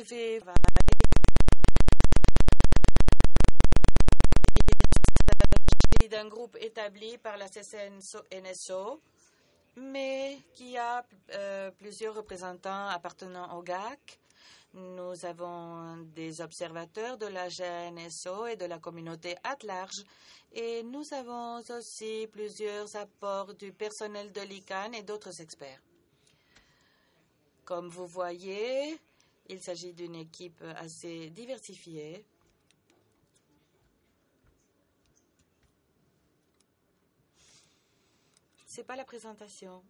vais d'un groupe établi par la CCNSO, mais qui a plusieurs représentants appartenant au GAC. Nous avons des observateurs de la GNSO et de la communauté à large, et nous avons aussi plusieurs apports du personnel de l'ICANN et d'autres experts. Comme vous voyez, il s'agit d'une équipe assez diversifiée. Ce n'est pas la présentation.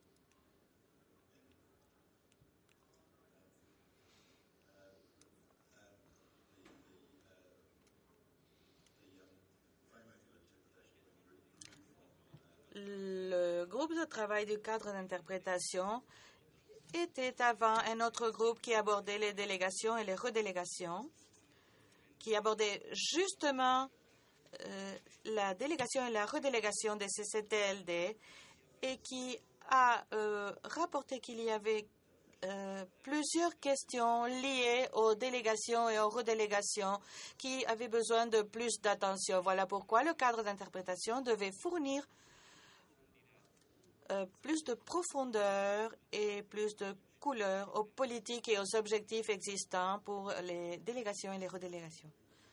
Le groupe de travail du cadre d'interprétation était avant un autre groupe qui abordait les délégations et les redélégations, qui abordait justement la délégation et la redélégation des CCTLD et qui a rapporté qu'il y avait plusieurs questions liées aux délégations et aux redélégations qui avaient besoin de plus d'attention. Voilà pourquoi le cadre d'interprétation devait fournir plus de profondeur et plus de couleur aux politiques et aux objectifs existants pour les délégations et les redélégations.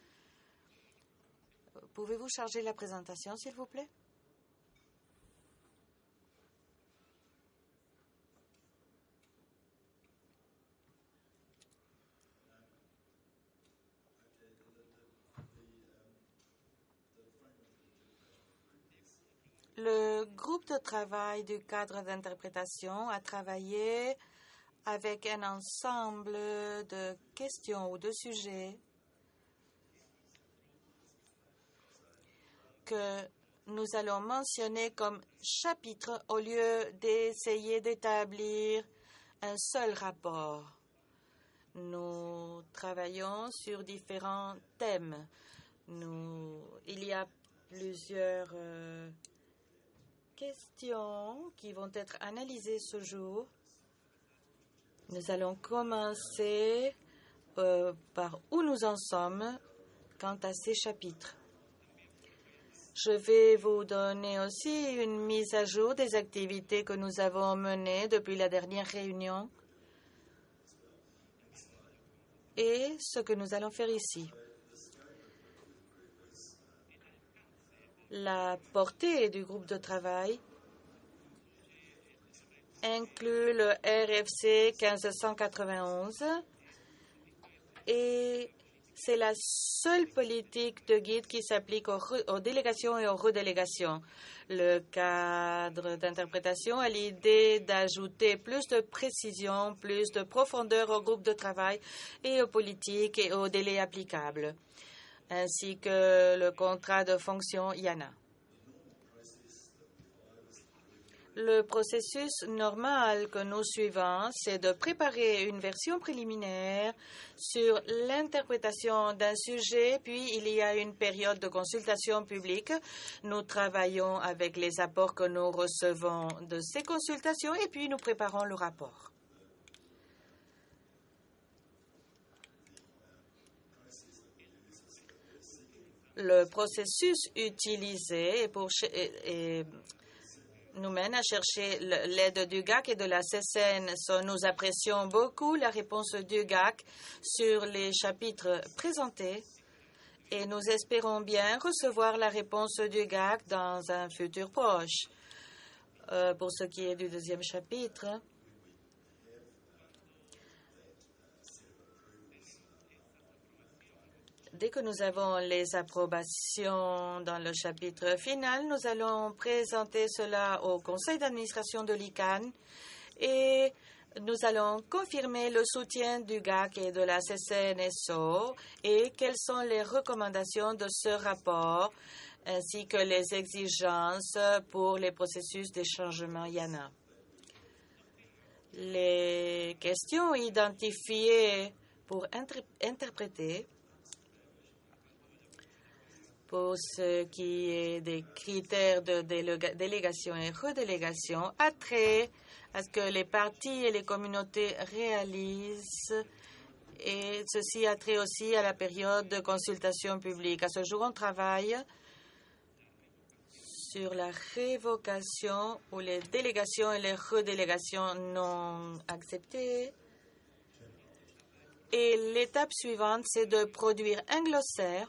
Pouvez-vous charger la présentation, s'il vous plaît? Le groupe de travail du cadre d'interprétation a travaillé avec un ensemble de questions ou de sujets que nous allons mentionner comme chapitres au lieu d'essayer d'établir un seul rapport. Nous travaillons sur différents thèmes. Il y a plusieurs questions qui vont être analysées ce jour. Nous allons commencer par où nous en sommes quant à ces chapitres. Je vais vous donner aussi une mise à jour des activités que nous avons menées depuis la dernière réunion et ce que nous allons faire ici. La portée du groupe de travail inclut le RFC 1591 et c'est la seule politique de guide qui s'applique aux délégations et aux redélégations. Le cadre d'interprétation a l'idée d'ajouter plus de précision, plus de profondeur au groupe de travail et aux politiques et aux délais applicables, ainsi que le contrat de fonction IANA. Le processus normal que nous suivons, c'est de préparer une version préliminaire sur l'interprétation d'un sujet, puis il y a une période de consultation publique. Nous travaillons avec les apports que nous recevons de ces consultations et puis nous préparons le rapport. Le processus utilisé nous mène à chercher l'aide du GAC et de la CCNSO. Nous apprécions beaucoup la réponse du GAC sur les chapitres présentés et nous espérons bien recevoir la réponse du GAC dans un futur proche. Pour ce qui est du deuxième chapitre, dès que nous avons les approbations dans le chapitre final, nous allons présenter cela au conseil d'administration de l'ICANN et nous allons confirmer le soutien du GAC et de la CCNSO et quelles sont les recommandations de ce rapport ainsi que les exigences pour les processus d'échangement IANA. Les questions identifiées pour interpréter pour ce qui est des critères de délégation et redélégation, a trait à ce que les partis et les communautés réalisent Et ceci a trait aussi à la période de consultation publique. À ce jour, on travaille sur la révocation ou les délégations et les redélégations non acceptées. Et l'étape suivante, c'est de produire un glossaire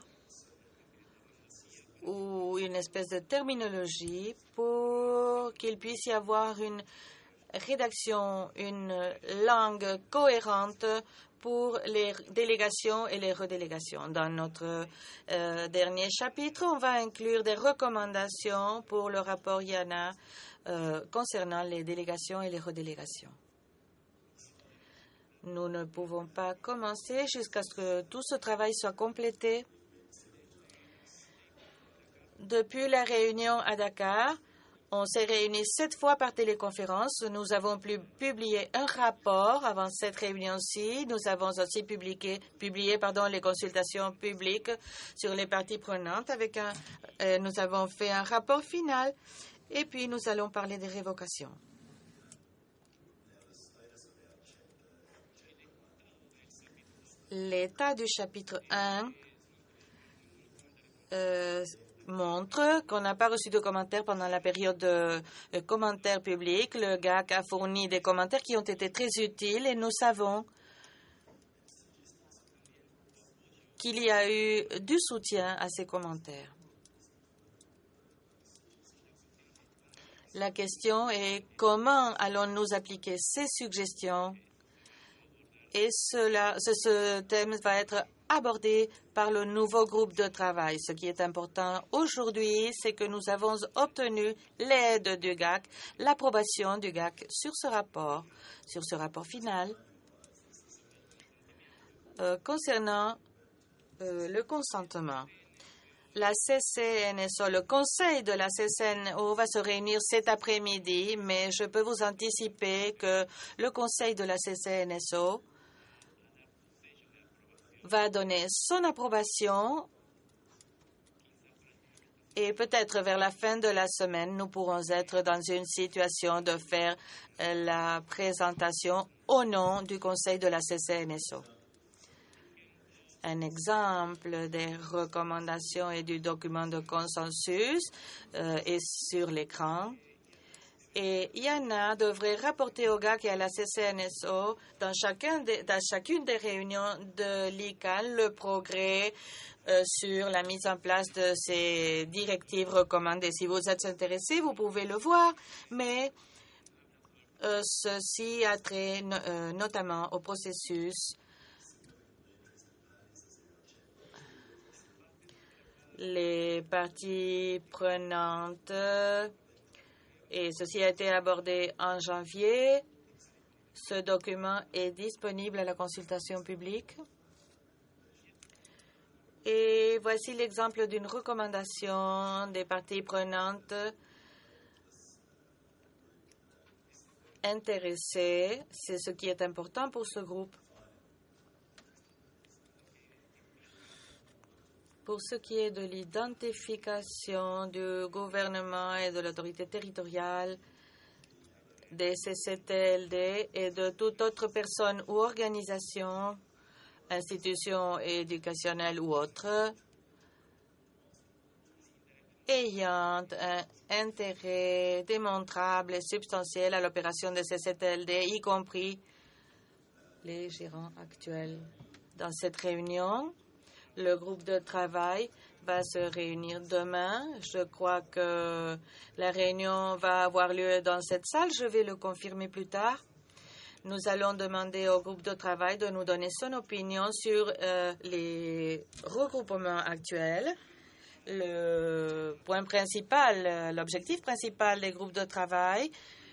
ou une espèce de terminologie pour qu'il puisse y avoir une rédaction, une langue cohérente pour les délégations et les redélégations. Dans notre dernier chapitre, on va inclure des recommandations pour le rapport IANA concernant les délégations et les redélégations. Nous ne pouvons pas commencer jusqu'à ce que tout ce travail soit complété. Depuis la réunion à Dakar, on s'est réunis 7 fois par téléconférence. Nous avons publié un rapport avant cette réunion-ci. Nous avons aussi publié les consultations publiques sur les parties prenantes. Nous avons fait un rapport final et puis nous allons parler des révocations. L'état du chapitre 1 montre qu'on n'a pas reçu de commentaires pendant la période de commentaires publics. Le GAC a fourni des commentaires qui ont été très utiles et nous savons qu'il y a eu du soutien à ces commentaires. La question est comment allons-nous appliquer ces suggestions et ce thème va être abordé par le nouveau groupe de travail. Ce qui est important aujourd'hui, c'est que nous avons obtenu l'aide du GAC, l'approbation du GAC sur ce rapport final. Concernant le consentement, la CCNSO, le conseil de la CCNSO va se réunir cet après-midi, mais je peux vous anticiper que le conseil de la CCNSO va donner son approbation et peut-être vers la fin de la semaine, nous pourrons être dans une situation de faire la présentation au nom du conseil de la CCNSO. Un exemple des recommandations et du document de consensus est sur l'écran. Et IANA devrait rapporter au GAC et à la CCNSO dans chacune des réunions de l'ICANN le progrès sur la mise en place de ces directives recommandées. Si vous êtes intéressé, vous pouvez le voir, mais ceci a trait notamment au processus. Les parties prenantes, et ceci a été abordé en janvier. Ce document est disponible à la consultation publique. Et voici l'exemple d'une recommandation des parties prenantes intéressées. C'est ce qui est important pour ce groupe. Pour ce qui est de l'identification du gouvernement et de l'autorité territoriale, des CCTLD et de toute autre personne ou organisation, institution éducationnelle ou autre, ayant un intérêt démontrable et substantiel à l'opération des CCTLD, y compris les gérants actuels. Dans cette réunion, le groupe de travail va se réunir demain. Je crois que la réunion va avoir lieu dans cette salle. Je vais le confirmer plus tard. Nous allons demander au groupe de travail de nous donner son opinion sur les regroupements actuels. Le point principal, l'objectif principal des groupes de travail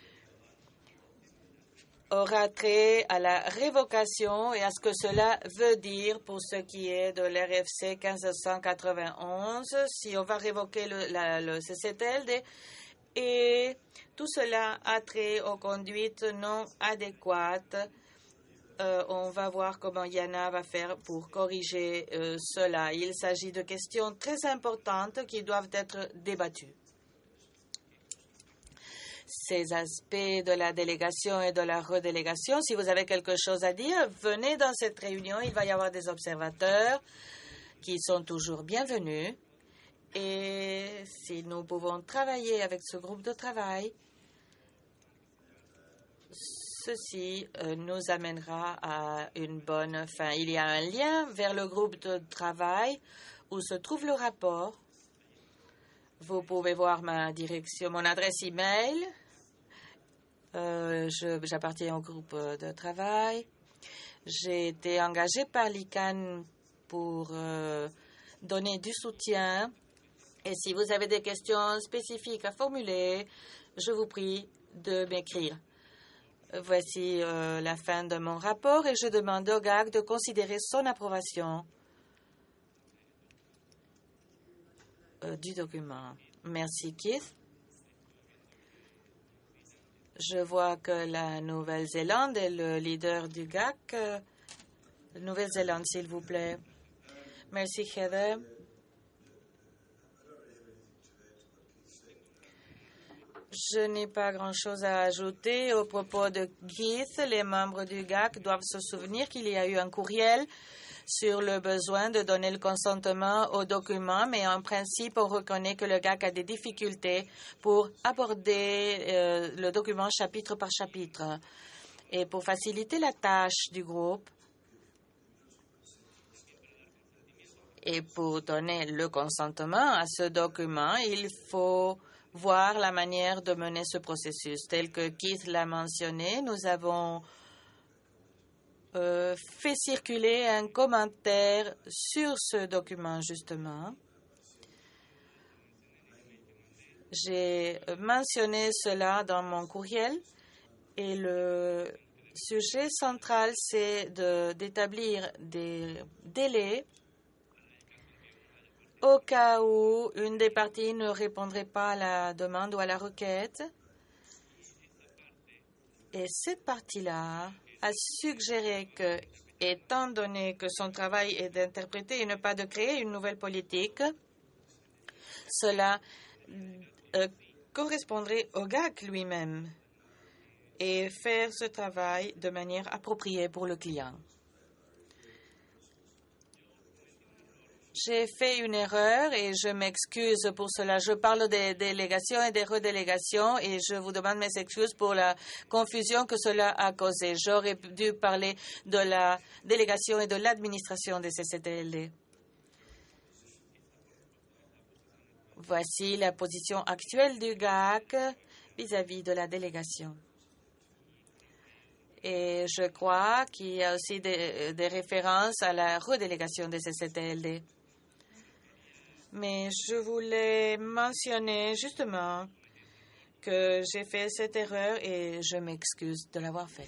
aura trait à la révocation et à ce que cela veut dire pour ce qui est de l'RFC 1591, si on va révoquer le CCTLD, et tout cela a trait aux conduites non adéquates. On va voir comment IANA va faire pour corriger cela. Il s'agit de questions très importantes qui doivent être débattues. ces aspects de la délégation et de la redélégation. Si vous avez quelque chose à dire, venez dans cette réunion. Il va y avoir des observateurs qui sont toujours bienvenus. Et si nous pouvons travailler avec ce groupe de travail, ceci nous amènera à une bonne fin. Il y a un lien vers le groupe de travail où se trouve le rapport. Vous pouvez voir ma direction, mon adresse email. J'appartiens au groupe de travail. J'ai été engagée par l'ICANN pour donner du soutien. Et si vous avez des questions spécifiques à formuler, je vous prie de m'écrire. Voici la fin de mon rapport et je demande au GAC de considérer son approbation du document. Merci, Keith. Je vois que la Nouvelle-Zélande est le leader du GAC. Nouvelle-Zélande, s'il vous plaît. Merci, Heather. Je n'ai pas grand-chose à ajouter au propos de Keith. Les membres du GAC doivent se souvenir qu'il y a eu un courriel sur le besoin de donner le consentement au document, mais en principe, on reconnaît que le GAC a des difficultés pour aborder le document chapitre par chapitre. Et pour faciliter la tâche du groupe et pour donner le consentement à ce document, il faut voir la manière de mener ce processus. Tel que Keith l'a mentionné, nous avons fait circuler un commentaire sur ce document, justement. J'ai mentionné cela dans mon courriel et le sujet central, c'est d'établir des délais au cas où une des parties ne répondrait pas à la demande ou à la requête. Et cette partie-là a suggéré que, étant donné que son travail est d'interpréter et ne pas de créer une nouvelle politique, cela correspondrait au GAC lui-même et faire ce travail de manière appropriée pour le client. J'ai fait une erreur et je m'excuse pour cela. Je parle des délégations et des redélégations et je vous demande mes excuses pour la confusion que cela a causé. J'aurais dû parler de la délégation et de l'administration des CCTLD. Voici la position actuelle du GAC vis-à-vis de la délégation. Et je crois qu'il y a aussi des références à la redélégation des CCTLD. Mais je voulais mentionner justement que j'ai fait cette erreur et je m'excuse de l'avoir fait.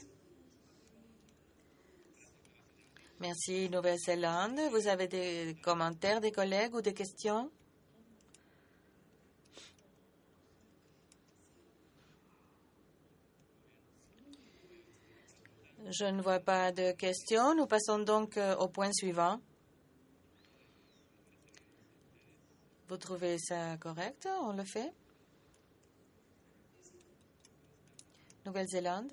Merci, Nouvelle-Zélande. Vous avez des commentaires des collègues ou des questions? Je ne vois pas de questions. Nous passons donc au point suivant. Vous trouvez ça correct? On le fait? Nouvelle-Zélande?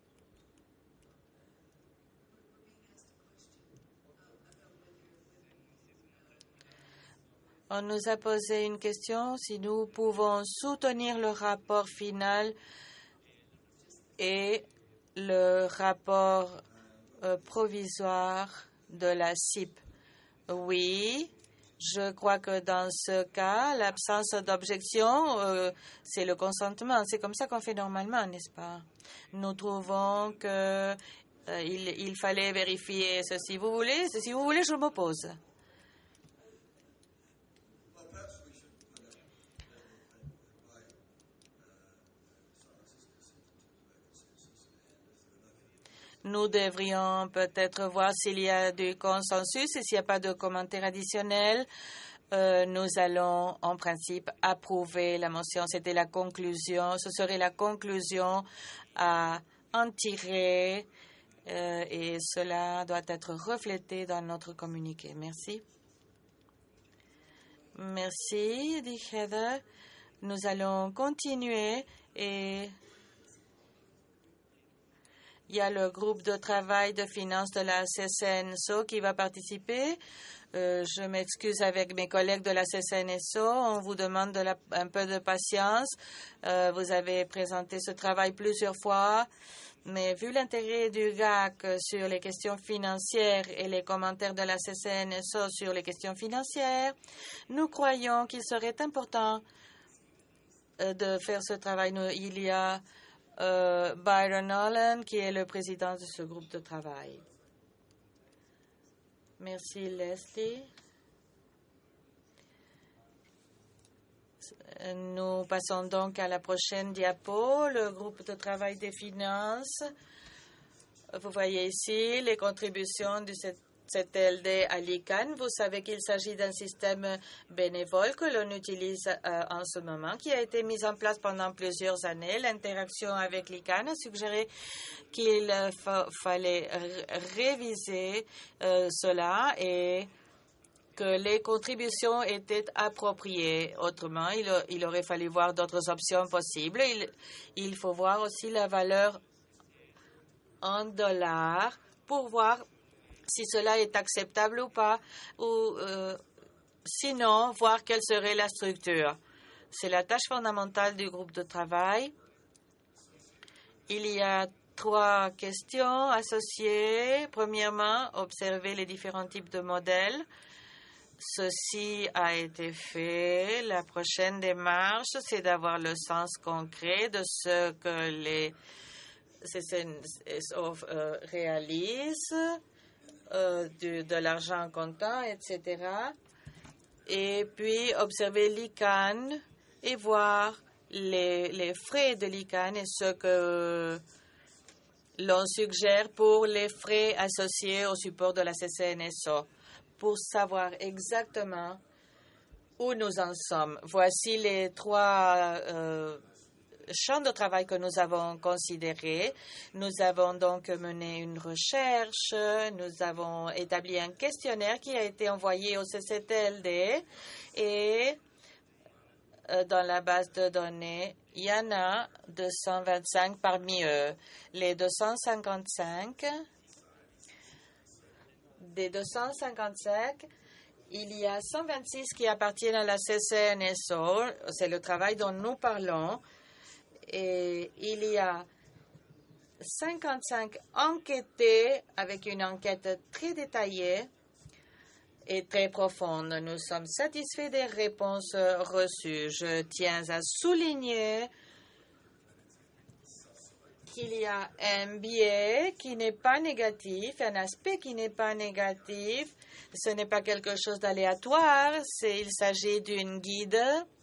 On nous a posé une question si nous pouvons soutenir le rapport final et le rapport provisoire de la CIP. Oui. Je crois que dans ce cas, l'absence d'objection, c'est le consentement. C'est comme ça qu'on fait normalement, n'est-ce pas? Nous trouvons qu'il fallait vérifier ceci. Si vous voulez, je m'oppose. Nous devrions peut-être voir s'il y a du consensus et s'il n'y a pas de commentaires additionnels. Nous allons, en principe, approuver la motion. C'était la conclusion. Ce serait la conclusion à en tirer et cela doit être reflété dans notre communiqué. Merci. Merci, dit Heather. Nous allons continuer Et il y a le groupe de travail de finances de la CCNSO qui va participer. Je m'excuse avec mes collègues de la CCNSO. On vous demande un peu de patience. Vous avez présenté ce travail plusieurs fois. Mais vu l'intérêt du GAC sur les questions financières et les commentaires de la CCNSO sur les questions financières, nous croyons qu'il serait important de faire ce travail. Il y a Byron Holland qui est le président de ce groupe de travail. Merci, Leslie. Nous passons donc à la prochaine diapo, le groupe de travail des finances. Vous voyez ici les contributions du CTLD à l'ICANN. Vous savez qu'il s'agit d'un système bénévole que l'on utilise en ce moment, qui a été mis en place pendant plusieurs années. L'interaction avec l'ICANN a suggéré qu'il fallait réviser cela et que les contributions étaient appropriées. Autrement, il aurait fallu voir d'autres options possibles. Il faut voir aussi la valeur en dollars pour voir si cela est acceptable ou pas, ou sinon, voir quelle serait la structure. C'est la tâche fondamentale du groupe de travail. Il y a 3 questions associées. Premièrement, observer les différents types de modèles. Ceci a été fait. La prochaine démarche, c'est d'avoir le sens concret de ce que les CCNSO réalisent, de l'argent comptant, etc. Et puis, observer l'ICANN et voir les frais de l'ICANN et ce que l'on suggère pour les frais associés au support de la CCNSO, pour savoir exactement où nous en sommes. Voici les 3 champs de travail que nous avons considérés. Nous avons donc mené une recherche, nous avons établi un questionnaire qui a été envoyé au CCTLD et dans la base de données, il y en a 225 parmi eux. Les 255 des 255, il y a 126 qui appartiennent à la CCNSO. C'est le travail dont nous parlons. Et il y a 55 enquêtés avec une enquête très détaillée et très profonde. Nous sommes satisfaits des réponses reçues. Je tiens à souligner qu'il y a un biais qui n'est pas négatif, un aspect qui n'est pas négatif. Ce n'est pas quelque chose d'aléatoire. Il s'agit d'un guide,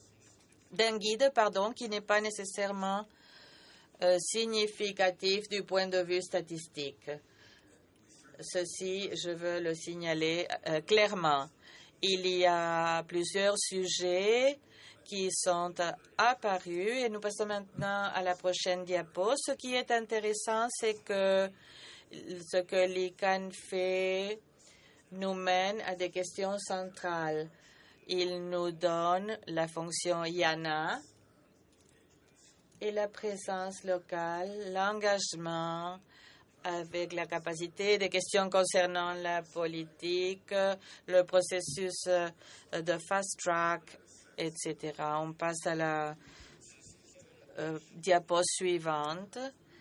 qui n'est pas nécessairement significatif du point de vue statistique. Ceci, je veux le signaler clairement. Il y a plusieurs sujets qui sont apparus et nous passons maintenant à la prochaine diapo. Ce qui est intéressant, c'est que ce que l'ICANN fait nous mène à des questions centrales. Il nous donne la fonction IANA et la présence locale, l'engagement avec la capacité des questions concernant la politique, le processus de fast track, etc. On passe à la diapo suivante.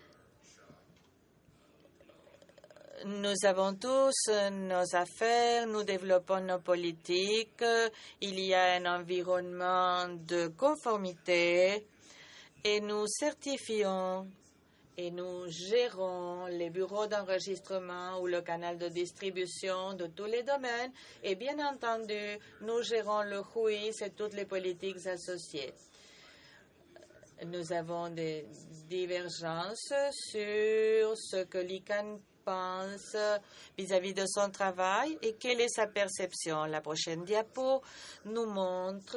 Nous avons tous nos affaires, nous développons nos politiques, il y a un environnement de conformité et nous certifions et nous gérons les bureaux d'enregistrement ou le canal de distribution de tous les domaines. Et bien entendu, nous gérons le WHOIS et toutes les politiques associées. Nous avons des divergences sur ce que l'ICANN pense vis-à-vis de son travail et quelle est sa perception. La prochaine diapo nous montre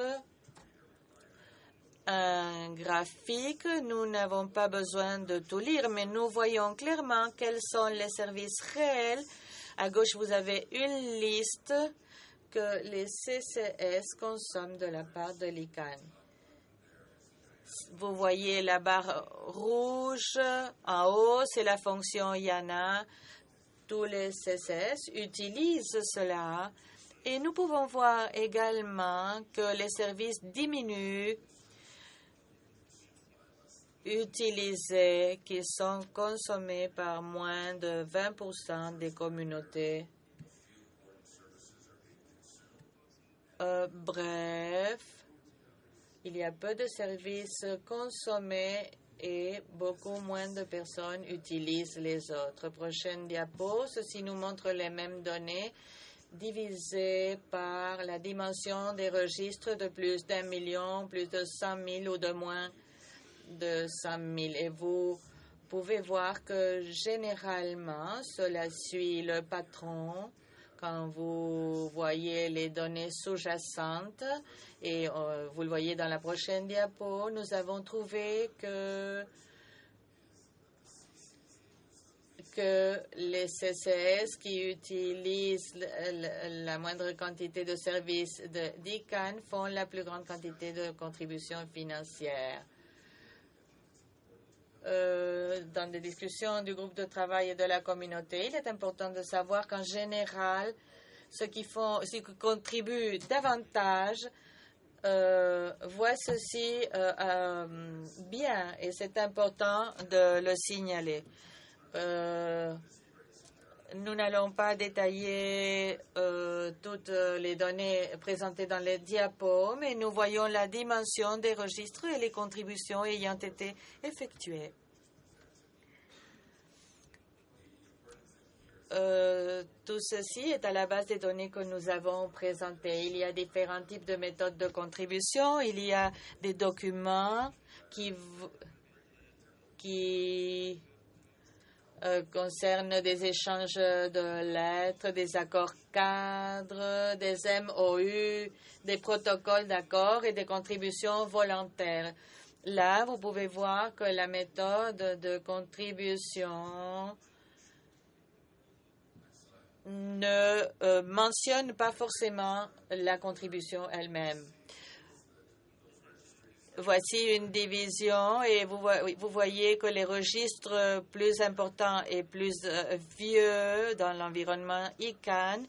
un graphique. Nous n'avons pas besoin de tout lire, mais nous voyons clairement quels sont les services réels. À gauche, vous avez une liste que les CCS consomment de la part de l'ICANN. Vous voyez la barre rouge en haut, c'est la fonction IANA. Tous les CCS utilisent cela. Et nous pouvons voir également que les services diminuent utilisés qui sont consommés par moins de 20% des communautés. Bref, il y a peu de services consommés et beaucoup moins de personnes utilisent les autres. Prochaine diapo, ceci nous montre les mêmes données divisées par la dimension des registres de plus d'1 million, plus de 100 000 ou de moins de 100 000. Et vous pouvez voir que généralement, cela suit le patron. Quand vous voyez les données sous-jacentes, et vous le voyez dans la prochaine diapo, nous avons trouvé que les CCS qui utilisent la moindre quantité de services d'ICANN font la plus grande quantité de contributions financières. Dans des discussions du groupe de travail et de la communauté, il est important de savoir qu'en général, ceux qui contribuent davantage voient ceci bien, et c'est important de le signaler. Nous n'allons pas détailler toutes les données présentées dans les diapos, mais nous voyons la dimension des registres et les contributions ayant été effectuées. Tout ceci est à la base des données que nous avons présentées. Il y a différents types de méthodes de contribution. Il y a des documents qui concernent des échanges de lettres, des accords cadres, des MOU, des protocoles d'accord et des contributions volontaires. Là, vous pouvez voir que la méthode de contribution ne mentionne pas forcément la contribution elle-même. Voici une division et vous voyez que les registres plus importants et plus vieux dans l'environnement ICANN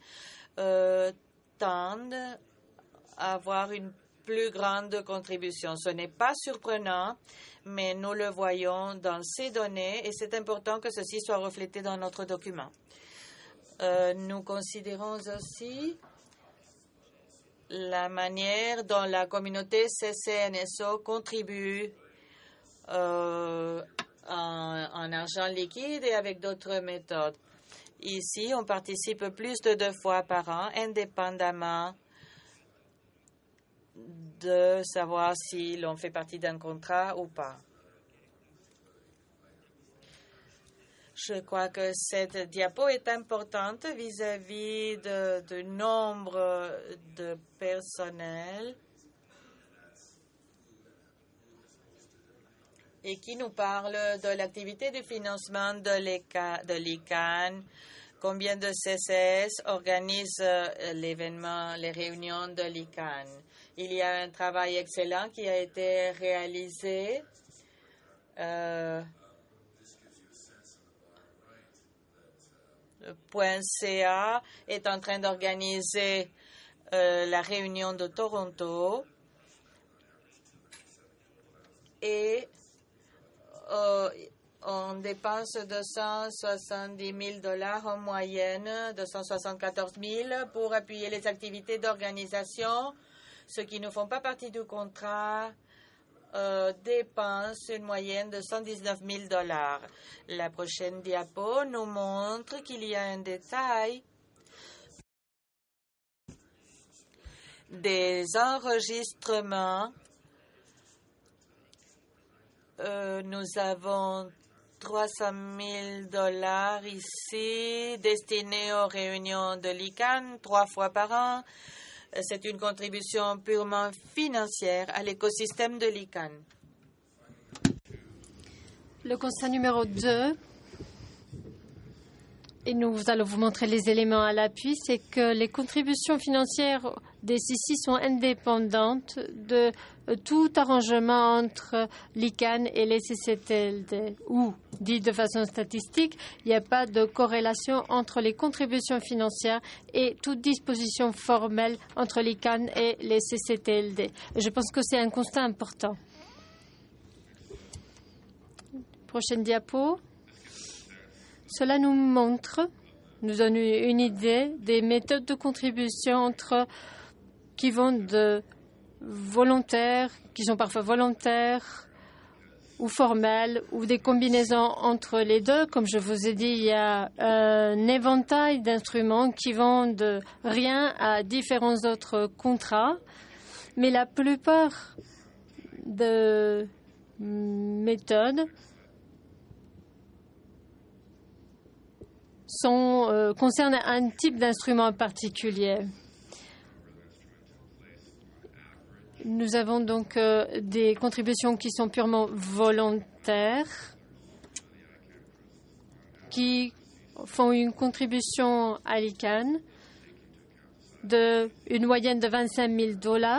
tendent à avoir une plus grande contribution. Ce n'est pas surprenant, mais nous le voyons dans ces données et c'est important que ceci soit reflété dans notre document. Nous considérons aussi la manière dont la communauté CCNSO contribue en argent liquide et avec d'autres méthodes. Ici, on participe plus de 2 fois par an, indépendamment de savoir si l'on fait partie d'un contrat ou pas. Je crois que cette diapo est importante vis-à-vis du nombre de personnel et qui nous parle de l'activité de financement de l'ICANN, combien de CCS organisent l'événement, les réunions de l'ICANN. Il y a un travail excellent qui a été réalisé. .ca est en train d'organiser la réunion de Toronto et on dépense 270 000 $ en moyenne, 274 000 pour appuyer les activités d'organisation. Ceux qui ne font pas partie du contrat dépensent une moyenne de 119 000 $. La prochaine diapo nous montre qu'il y a un détail des enregistrements. Nous avons 300 000 $ ici destinés aux réunions de l'ICANN 3 fois par an. C'est une contribution purement financière à l'écosystème de l'ICANN. Le constat numéro 2. et nous allons vous montrer les éléments à l'appui, c'est que les contributions financières des CC sont indépendantes de tout arrangement entre l'ICANN et les CCTLD, ou, dit de façon statistique, il n'y a pas de corrélation entre les contributions financières et toute disposition formelle entre l'ICANN et les CCTLD. Je pense que c'est un constat important. Prochaine diapo. Cela nous montre, nous donne une idée des méthodes de contribution qui vont de volontaires, qui sont parfois volontaires ou formelles, ou des combinaisons entre les deux. Comme je vous ai dit, il y a un éventail d'instruments qui vont de rien à différents autres contrats, mais la plupart de méthodes concernent un type d'instrument particulier. Nous avons donc des contributions qui sont purement volontaires, qui font une contribution à l'ICANN d'une moyenne de $25,000.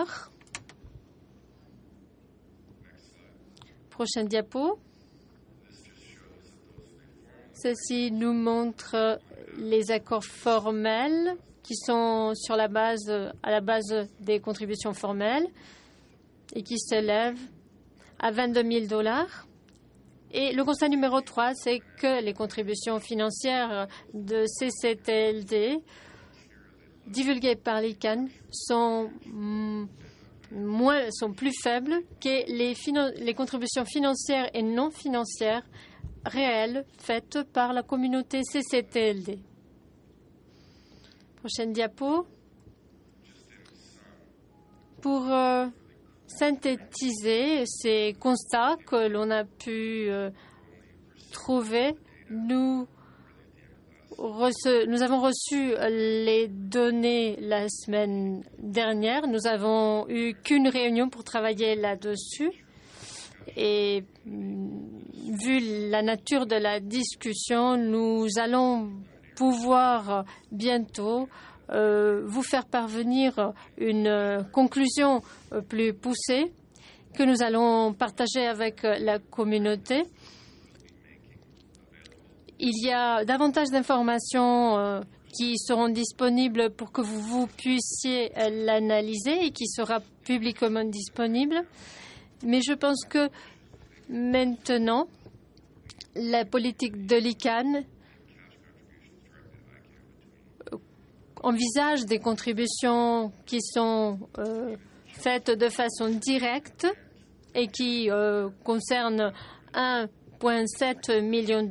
Prochaine diapo. Ceci nous montre les accords formels qui sont à la base des contributions formelles et qui s'élèvent à $22,000. Et le constat numéro 3, c'est que les contributions financières de CCTLD divulguées par l'ICANN sont plus faibles que les contributions financières et non financières réelles faites par la communauté CCTLD. Prochaine diapo. Pour synthétiser ces constats que l'on a pu trouver, nous avons reçu les données la semaine dernière. Nous avons eu qu'une réunion pour travailler là-dessus. Et vu la nature de la discussion, nous allons pouvoir bientôt vous faire parvenir une conclusion plus poussée que nous allons partager avec la communauté. Il y a davantage d'informations qui seront disponibles pour que vous puissiez l'analyser et qui sera publiquement disponible. Mais je pense que maintenant, la politique de l'ICANN envisage des contributions qui sont faites de façon directe et qui concernent $1,7 million.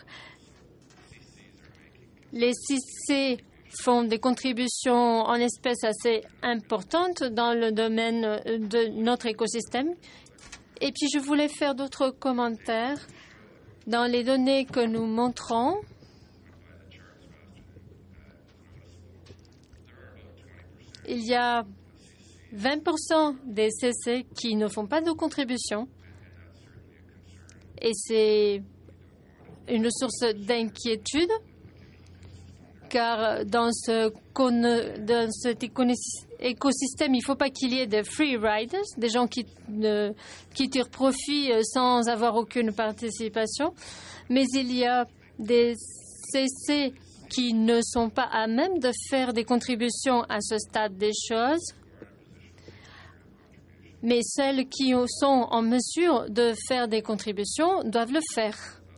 Les CC font des contributions en espèces assez importantes dans le domaine de notre écosystème. Et puis, je voulais faire d'autres commentaires. Dans les données que nous montrons, il y a 20% des CC qui ne font pas de contribution. Et c'est une source d'inquiétude, car dans cet écosystème, il ne faut pas qu'il y ait de free riders, des gens qui tirent profit sans avoir aucune participation. Mais il y a des CC qui ne sont pas à même de faire des contributions à ce stade des choses. Mais celles qui sont en mesure de faire des contributions doivent le faire.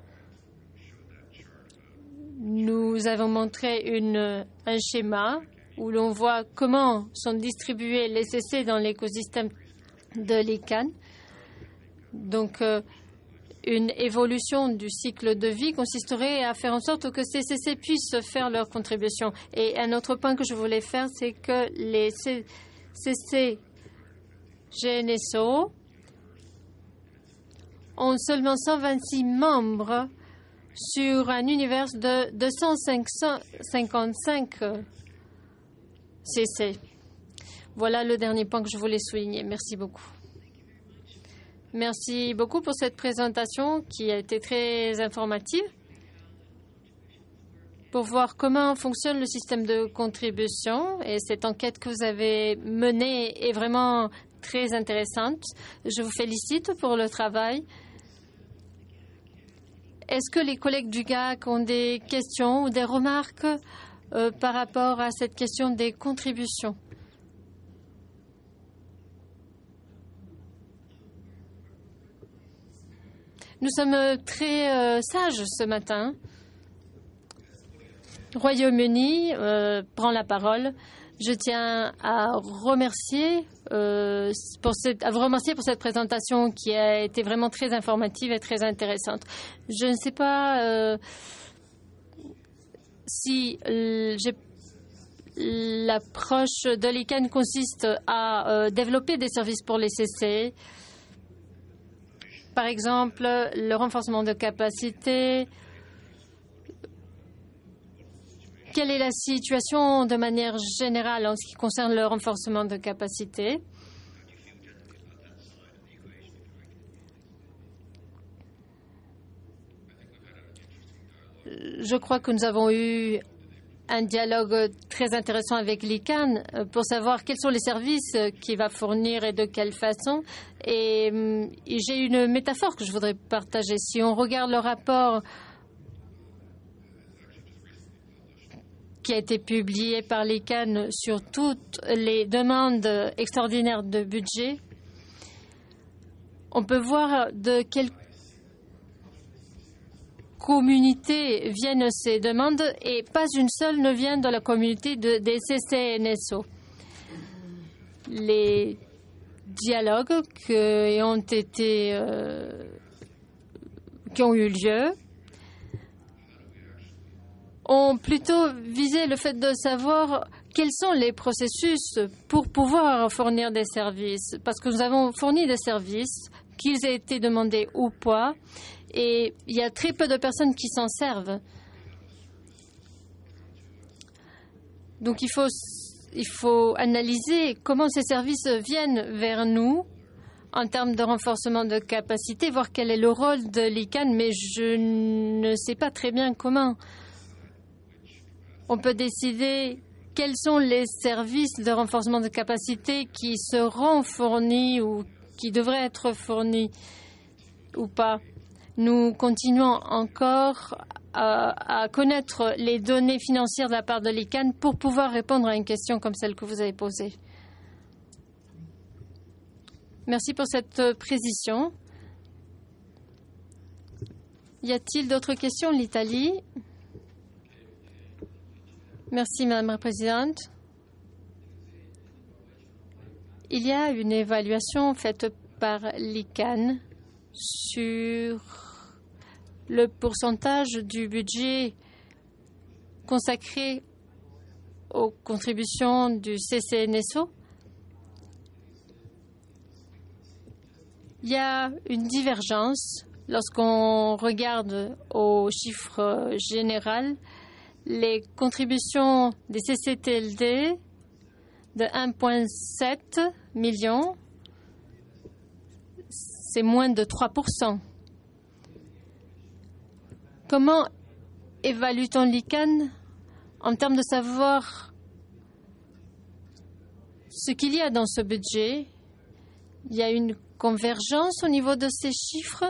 Nous avons montré un schéma où l'on voit comment sont distribués les CC dans l'écosystème de l'ICANN. Donc, une évolution du cycle de vie consisterait à faire en sorte que ces CC puissent faire leur contribution. Et un autre point que je voulais faire, c'est que les CC GNSO ont seulement 126 membres sur un univers de 255 CC. Voilà le dernier point que je voulais souligner. Merci beaucoup. Merci beaucoup pour cette présentation qui a été très informative. pour voir comment fonctionne le système de contribution. Et cette enquête que vous avez menée est vraiment très intéressante. Je vous félicite pour le travail. Est-ce que les collègues du GAC ont des questions ou des remarques par rapport à cette question des contributions? Nous sommes très sages ce matin. Royaume-Uni prend la parole. Je tiens à vous remercier pour cette présentation qui a été vraiment très informative et très intéressante. Je ne sais pas si l'approche de l'ICANN consiste à développer des services pour les CC. Par exemple, le renforcement de capacité. Quelle est la situation de manière générale en ce qui concerne le renforcement de capacité? Je crois que nous avons eu un dialogue très intéressant avec l'ICANN pour savoir quels sont les services qu'il va fournir et de quelle façon. Et j'ai une métaphore que je voudrais partager. Si on regarde le rapport qui a été publié par l'ICANN sur toutes les demandes extraordinaires de budget, on peut voir de quelle communauté viennent ces demandes et pas une seule ne vient de la communauté des CCNSO. Les dialogues qui ont eu lieu ont plutôt visé le fait de savoir quels sont les processus pour pouvoir fournir des services. Parce que nous avons fourni des services, qu'ils aient été demandés ou pas, et il y a très peu de personnes qui s'en servent. Donc il faut analyser comment ces services viennent vers nous en termes de renforcement de capacité, voir quel est le rôle de l'ICANN, mais je ne sais pas très bien comment. On peut décider quels sont les services de renforcement de capacité qui seront fournis ou qui devraient être fournis ou pas. Nous continuons encore à connaître les données financières de la part de l'ICANN pour pouvoir répondre à une question comme celle que vous avez posée. Merci pour cette précision. Y a-t-il d'autres questions? L'Italie. Merci, Madame la Présidente. Il y a une évaluation faite par l'ICANN sur le pourcentage du budget consacré aux contributions du CCNSO. Il y a une divergence lorsqu'on regarde au chiffre général. Les contributions des CCTLD de 1,7 million, c'est moins de 3%. Comment évalue-t-on l'ICANN en termes de savoir ce qu'il y a dans ce budget? Il y a une convergence au niveau de ces chiffres?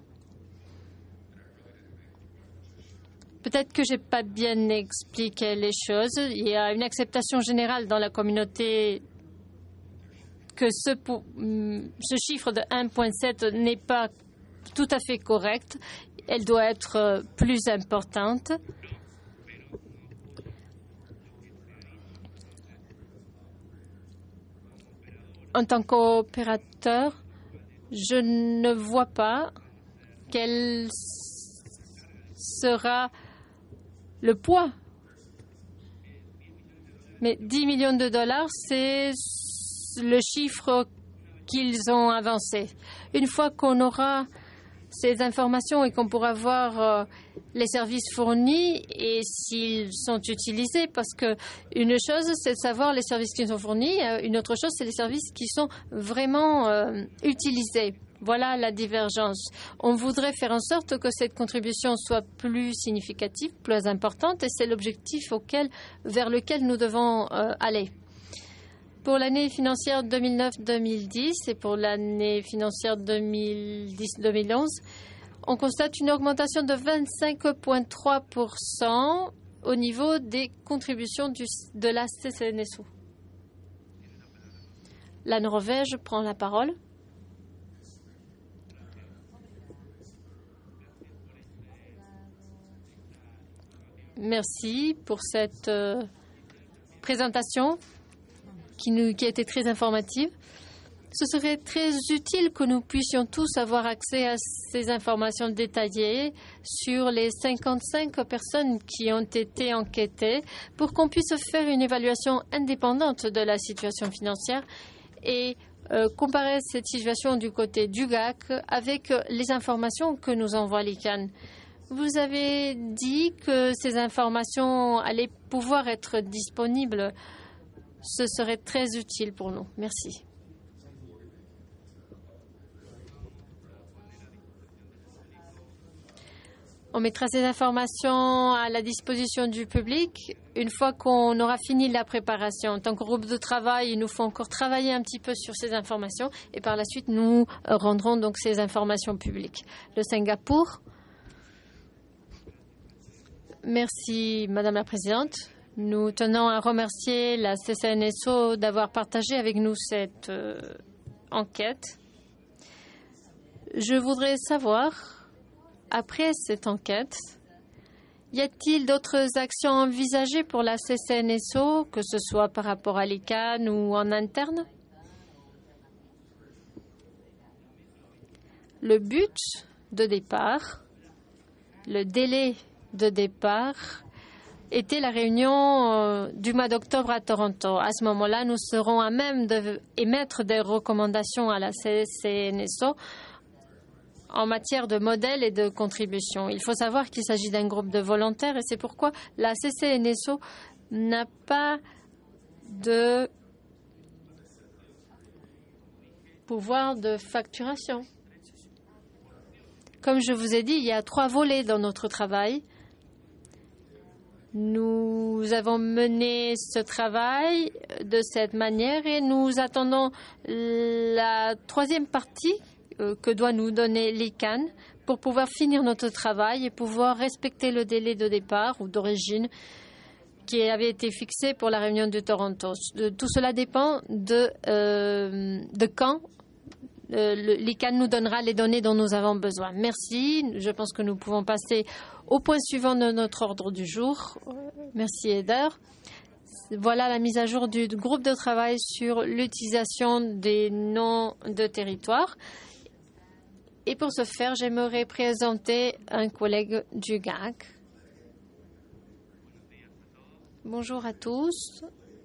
Peut-être que je n'ai pas bien expliqué les choses. Il y a une acceptation générale dans la communauté que ce chiffre de 1,7 n'est pas tout à fait correct. Elle doit être plus importante. En tant qu'opérateur, je ne vois pas quel sera le poids. Mais 10 millions de dollars, c'est le chiffre qu'ils ont avancé. Une fois qu'on aura ces informations et qu'on pourra voir les services fournis et s'ils sont utilisés, parce que une chose, c'est de savoir les services qui sont fournis, une autre chose, c'est les services qui sont vraiment utilisés. Voilà la divergence. On voudrait faire en sorte que cette contribution soit plus significative, plus importante, et c'est l'objectif vers lequel nous devons aller. Pour l'année financière 2009-2010 et pour l'année financière 2010-2011, on constate une augmentation de 25,3% au niveau des contributions de la CCNSO. La Norvège prend la parole. Merci pour cette présentation qui a été très informative. Ce serait très utile que nous puissions tous avoir accès à ces informations détaillées sur les 55 personnes qui ont été enquêtées pour qu'on puisse faire une évaluation indépendante de la situation financière et comparer cette situation du côté du GAC avec les informations que nous envoie l'ICANN. Vous avez dit que ces informations allaient pouvoir être disponibles. Ce serait très utile pour nous. Merci. On mettra ces informations à la disposition du public une fois qu'on aura fini la préparation. En tant que groupe de travail, il nous faut encore travailler un petit peu sur ces informations et par la suite, nous rendrons donc ces informations publiques. Le Singapour. Merci, Madame la Présidente. Nous tenons à remercier la CCNSO d'avoir partagé avec nous cette enquête. Je voudrais savoir, après cette enquête, y a-t-il d'autres actions envisagées pour la CCNSO, que ce soit par rapport à l'ICANN ou en interne? Le but de départ, le délai de départ était la réunion du mois d'octobre à Toronto. À ce moment-là, nous serons à même d'émettre des recommandations à la CCNSO en matière de modèles et de contributions. Il faut savoir qu'il s'agit d'un groupe de volontaires et c'est pourquoi la CCNSO n'a pas de pouvoir de facturation. Comme je vous ai dit, il y a 3 volets dans notre travail. Nous avons mené ce travail de cette manière et nous attendons la 3e partie que doit nous donner l'ICANN pour pouvoir finir notre travail et pouvoir respecter le délai de départ ou d'origine qui avait été fixé pour la réunion de Toronto. Tout cela dépend de quand l'ICANN nous donnera les données dont nous avons besoin. Merci. Je pense que nous pouvons passer au point suivant de notre ordre du jour. Merci, Eder. Voilà la mise à jour du groupe de travail sur l'utilisation des noms de territoire. Et pour ce faire, j'aimerais présenter un collègue du GAC. Bonjour à tous.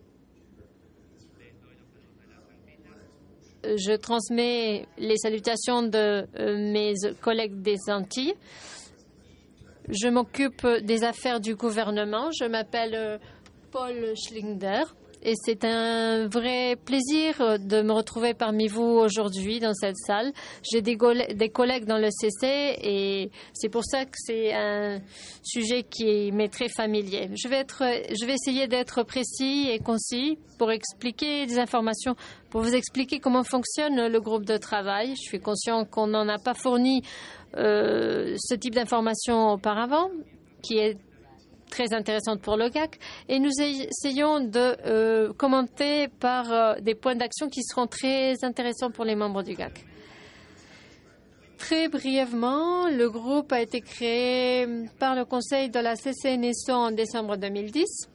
Je transmets les salutations de mes collègues des Antilles. Je m'occupe des affaires du gouvernement. Je m'appelle Paul Schlinger et c'est un vrai plaisir de me retrouver parmi vous aujourd'hui dans cette salle. J'ai des collègues dans le CC et c'est pour ça que c'est un sujet qui m'est très familier. Je vais essayer d'être précis et concis pour expliquer des informations, pour vous expliquer comment fonctionne le groupe de travail. Je suis conscient qu'on n'en a pas fourni ce type d'informations auparavant, qui est très intéressante pour le GAC, et nous essayons de commenter par des points d'action qui seront très intéressants pour les membres du GAC. Très brièvement, le groupe a été créé par le conseil de la CCNSO en décembre 2010.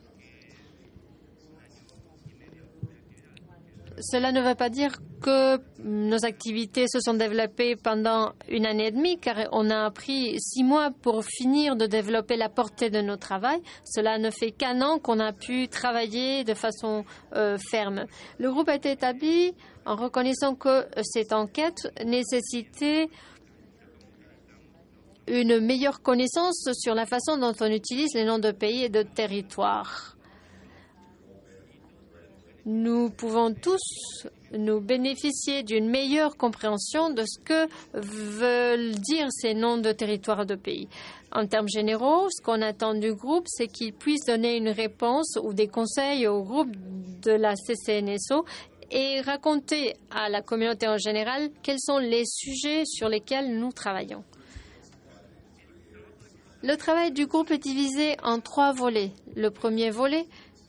Cela ne veut pas dire que nos activités se sont développées pendant 1 année et demie, car on a pris 6 mois pour finir de développer la portée de notre travail. Cela ne fait qu'1 an qu'on a pu travailler de façon ferme. Le groupe a été établi en reconnaissant que cette enquête nécessitait une meilleure connaissance sur la façon dont on utilise les noms de pays et de territoires. Nous pouvons tous nous bénéficier d'une meilleure compréhension de ce que veulent dire ces noms de territoires et de pays. En termes généraux, ce qu'on attend du groupe, c'est qu'il puisse donner une réponse ou des conseils au groupe de la CCNSO et raconter à la communauté en général quels sont les sujets sur lesquels nous travaillons. Le travail du groupe est divisé en 3 volets. Le premier volet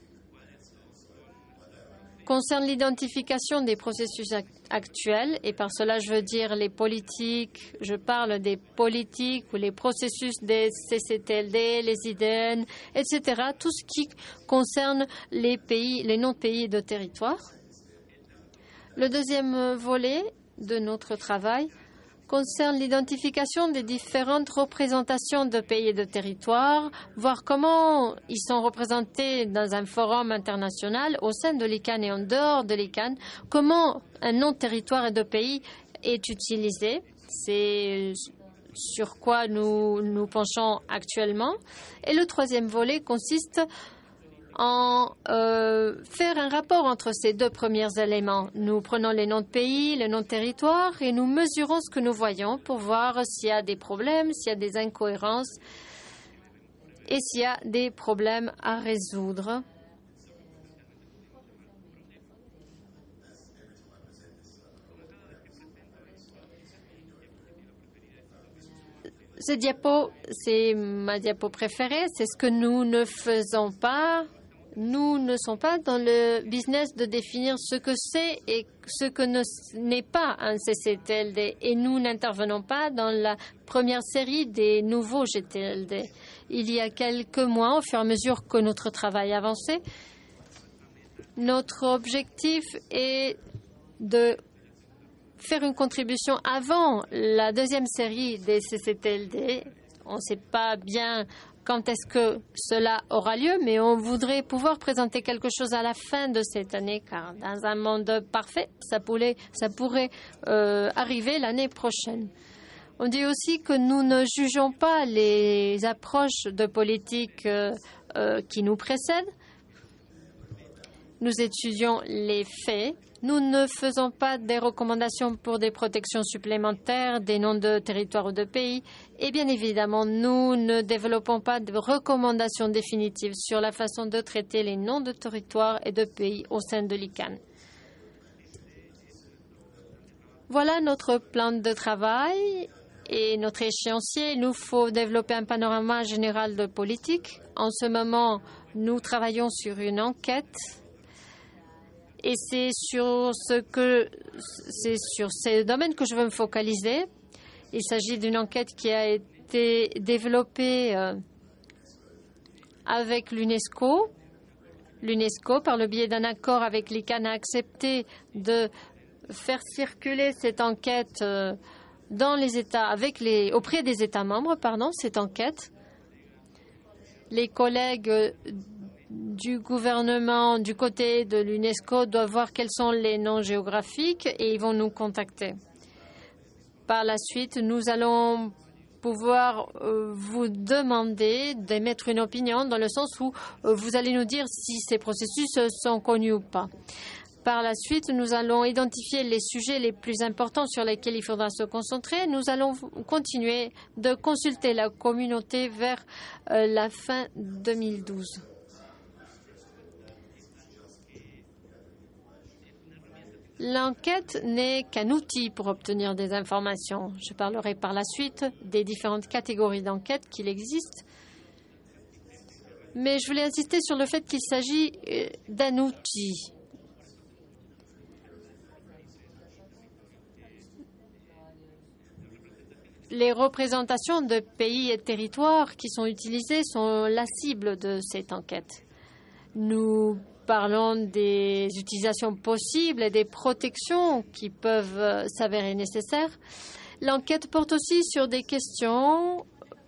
concerne l'identification des processus actuels, et par cela je veux dire les politiques, je parle des politiques ou les processus des CCTLD, les IDN, etc., tout ce qui concerne les pays, les noms de pays et de territoires. Le deuxième volet de notre travail concerne l'identification des différentes représentations de pays et de territoires, voir comment ils sont représentés dans un forum international au sein de l'ICANN et en dehors de l'ICANN, comment un nom de territoire et de pays est utilisé. C'est sur quoi nous nous penchons actuellement. Et le troisième volet consiste en faire un rapport entre ces 2 premiers éléments. Nous prenons les noms de pays, les noms de territoires et nous mesurons ce que nous voyons pour voir s'il y a des problèmes, s'il y a des incohérences et s'il y a des problèmes à résoudre. Ce diapo, c'est ma diapo préférée, c'est ce que nous ne faisons pas. Nous ne sommes pas dans le business de définir ce que c'est et ce que n'est pas un CCTLD. Et nous n'intervenons pas dans la première série des nouveaux GTLD. Il y a quelques mois, au fur et à mesure que notre travail avançait, notre objectif est de faire une contribution avant la deuxième série des CCTLD. On ne sait pas bien quand est-ce que cela aura lieu, mais on voudrait pouvoir présenter quelque chose à la fin de cette année, car dans un monde parfait, ça pourrait arriver l'année prochaine. On dit aussi que nous ne jugeons pas les approches de politique qui nous précèdent. Nous étudions les faits. Nous ne faisons pas des recommandations pour des protections supplémentaires, des noms de territoires ou de pays. Et bien évidemment, nous ne développons pas de recommandations définitives sur la façon de traiter les noms de territoires et de pays au sein de l'ICANN. Voilà notre plan de travail et notre échéancier. Il nous faut développer un panorama général de politique. En ce moment, nous travaillons sur une enquête. Et c'est sur ces domaines que je veux me focaliser. Il s'agit d'une enquête qui a été développée avec l'UNESCO. L'UNESCO, par le biais d'un accord avec l'ICANN, a accepté de faire circuler cette enquête dans les États, auprès des États membres, cette enquête. Les collègues du gouvernement, du côté de l'UNESCO, doivent voir quels sont les noms géographiques et ils vont nous contacter. Par la suite, nous allons pouvoir vous demander d'émettre une opinion dans le sens où vous allez nous dire si ces processus sont connus ou pas. Par la suite, nous allons identifier les sujets les plus importants sur lesquels il faudra se concentrer. Nous allons continuer de consulter la communauté vers la fin 2012. L'enquête n'est qu'un outil pour obtenir des informations. Je parlerai par la suite des différentes catégories d'enquêtes qu'il existe. Mais je voulais insister sur le fait qu'il s'agit d'un outil. Les représentations de pays et de territoires qui sont utilisées sont la cible de cette enquête. Nous parlons des utilisations possibles et des protections qui peuvent s'avérer nécessaires. L'enquête porte aussi sur des questions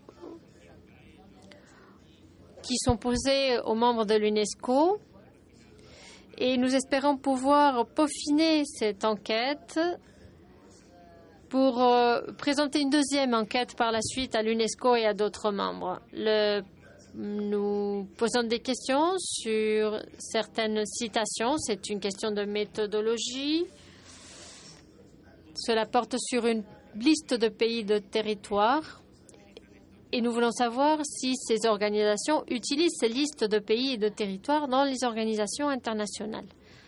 qui sont posées aux membres de l'UNESCO et nous espérons pouvoir peaufiner cette enquête pour présenter une deuxième enquête par la suite à l'UNESCO et à d'autres membres. Nous posons des questions sur certaines citations. C'est une question de méthodologie. Cela porte sur une liste de pays de territoires. Et nous voulons savoir si ces organisations utilisent ces listes de pays et de territoires dans les organisations internationales.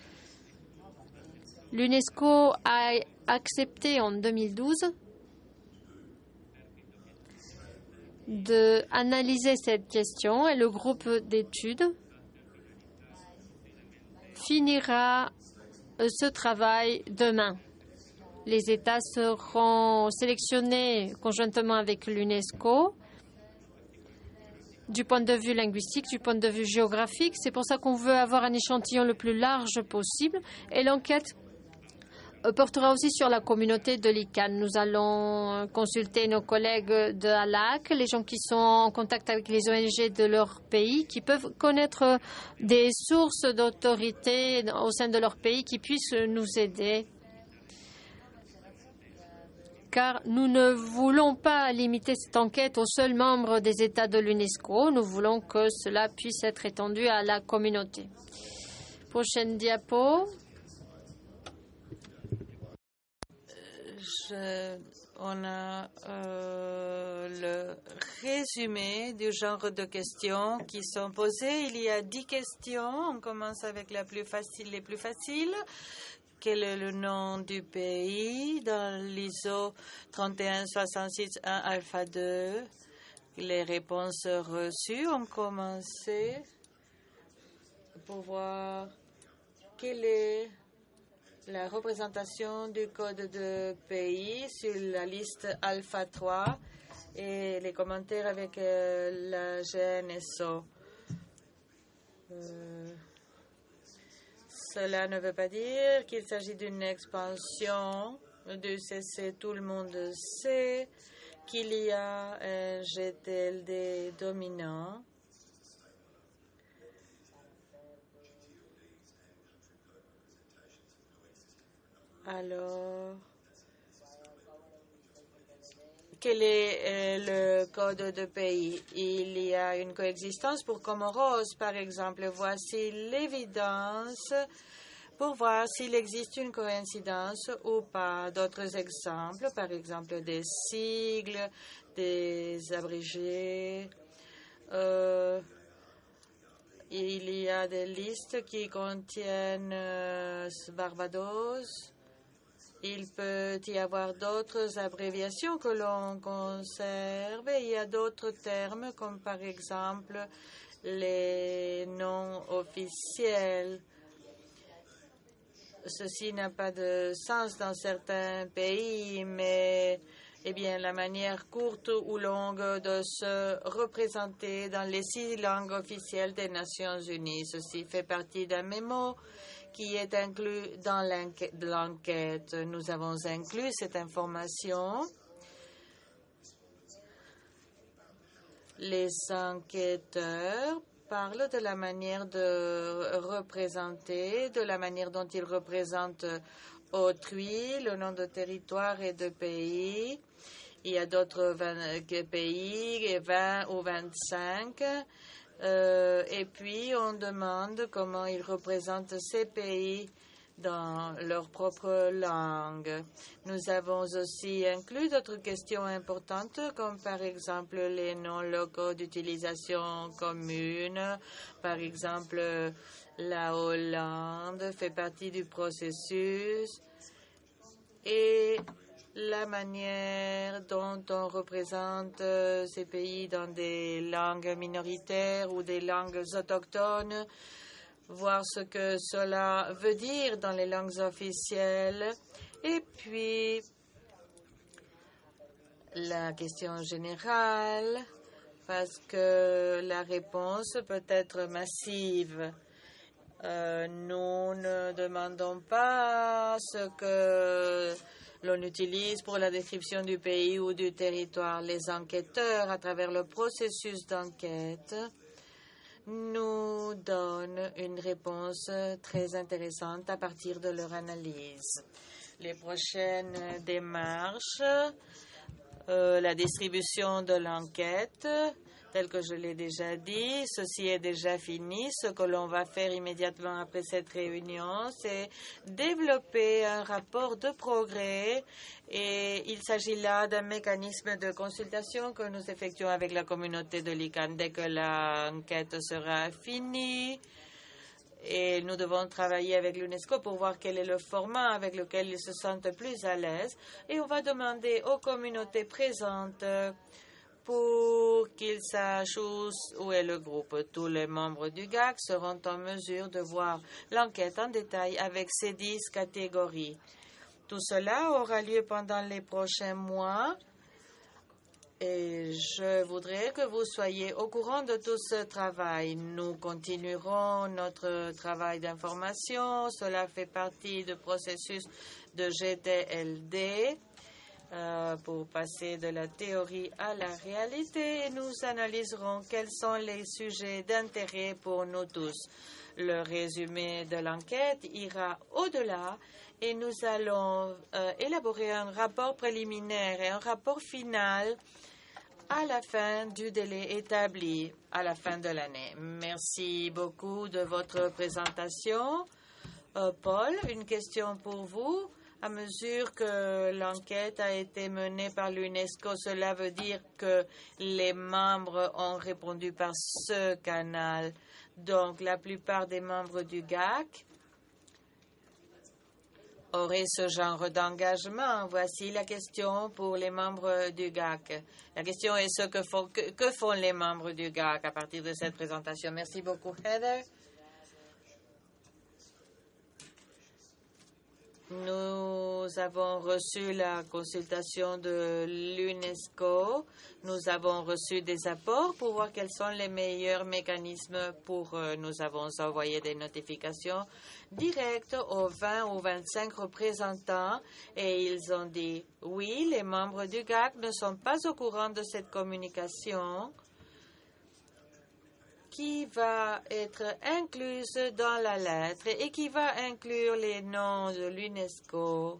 L'UNESCO a accepté en 2012 d'analyser cette question et le groupe d'études finira ce travail demain. Les États seront sélectionnés conjointement avec l'UNESCO du point de vue linguistique, du point de vue géographique. C'est pour ça qu'on veut avoir un échantillon le plus large possible et l'enquête portera aussi sur la communauté de l'ICANN. Nous allons consulter nos collègues de ALAC, les gens qui sont en contact avec les ONG de leur pays, qui peuvent connaître des sources d'autorité au sein de leur pays qui puissent nous aider. Car nous ne voulons pas limiter cette enquête aux seuls membres des États de l'UNESCO. Nous voulons que cela puisse être étendu à la communauté. Prochaine diapo. On a le résumé du genre de questions qui sont posées. Il y a 10 questions. On commence avec les plus faciles. Quel est le nom du pays dans l'ISO 31661 alpha 2? Les réponses reçues ont commencé pour voir quelle est la représentation du code de pays sur la liste Alpha 3 et les commentaires avec la GNSO. Cela ne veut pas dire qu'il s'agit d'une expansion du CC. Tout le monde sait qu'il y a un GTLD dominant. Alors, quel est le code de pays? Il y a une coexistence pour Comoros, par exemple. Voici l'évidence pour voir s'il existe une coïncidence ou pas. D'autres exemples, par exemple des sigles, des abrégés. Il y a des listes qui contiennent Barbados. Il peut y avoir d'autres abréviations que l'on conserve. Il y a d'autres termes, comme par exemple les noms officiels. Ceci n'a pas de sens dans certains pays, mais la manière courte ou longue de se représenter dans les 6 langues officielles des Nations Unies. Ceci fait partie d'un mémo qui est inclus dans l'enquête. Nous avons inclus cette information. Les enquêteurs parlent de la manière de représenter, de la manière dont ils représentent autrui, le nom de territoire et de pays. Il y a d'autres pays, 20 ou 25. Et puis, on demande comment ils représentent ces pays dans leur propre langue. Nous avons aussi inclus d'autres questions importantes, comme par exemple les noms locaux d'utilisation commune. Par exemple, la Hollande fait partie du processus. Et la manière dont on représente ces pays dans des langues minoritaires ou des langues autochtones, voir ce que cela veut dire dans les langues officielles. Et puis, la question générale, parce que la réponse peut être massive. Nous ne demandons pas ce que l'on utilise pour la description du pays ou du territoire. Les enquêteurs, à travers le processus d'enquête, nous donnent une réponse très intéressante à partir de leur analyse. Les prochaines démarches, la distribution de l'enquête, tel que je l'ai déjà dit, ceci est déjà fini. Ce que l'on va faire immédiatement après cette réunion, c'est développer un rapport de progrès et il s'agit là d'un mécanisme de consultation que nous effectuons avec la communauté de l'ICANN. Dès que l'enquête sera finie, et nous devons travailler avec l'UNESCO pour voir quel est le format avec lequel ils se sentent plus à l'aise. Et on va demander aux communautés présentes pour qu'ils sachent où est le groupe. Tous les membres du GAC seront en mesure de voir l'enquête en détail avec ces 10 catégories. Tout cela aura lieu pendant les prochains mois. Et je voudrais que vous soyez au courant de tout ce travail. Nous continuerons notre travail d'information. Cela fait partie du processus de GTLD pour passer de la théorie à la réalité. Et nous analyserons quels sont les sujets d'intérêt pour nous tous. Le résumé de l'enquête ira au-delà et nous allons élaborer un rapport préliminaire et un rapport final à la fin du délai établi, à la fin de l'année. Merci beaucoup de votre présentation. Paul, une question pour vous. À mesure que l'enquête a été menée par l'UNESCO, cela veut dire que les membres ont répondu par ce canal. Donc, la plupart des membres du GAC auraient ce genre d'engagement. Voici la question pour les membres du GAC. La question est que font les membres du GAC à partir de cette présentation. Merci beaucoup, Heather. Nous avons reçu la consultation de l'UNESCO. Nous avons reçu des apports pour voir quels sont les meilleurs mécanismes pour. Nous avons envoyé des notifications directes aux 20 ou 25 représentants et ils ont dit oui, les membres du GAC ne sont pas au courant de cette communication qui va être incluse dans la lettre et qui va inclure les noms de l'UNESCO.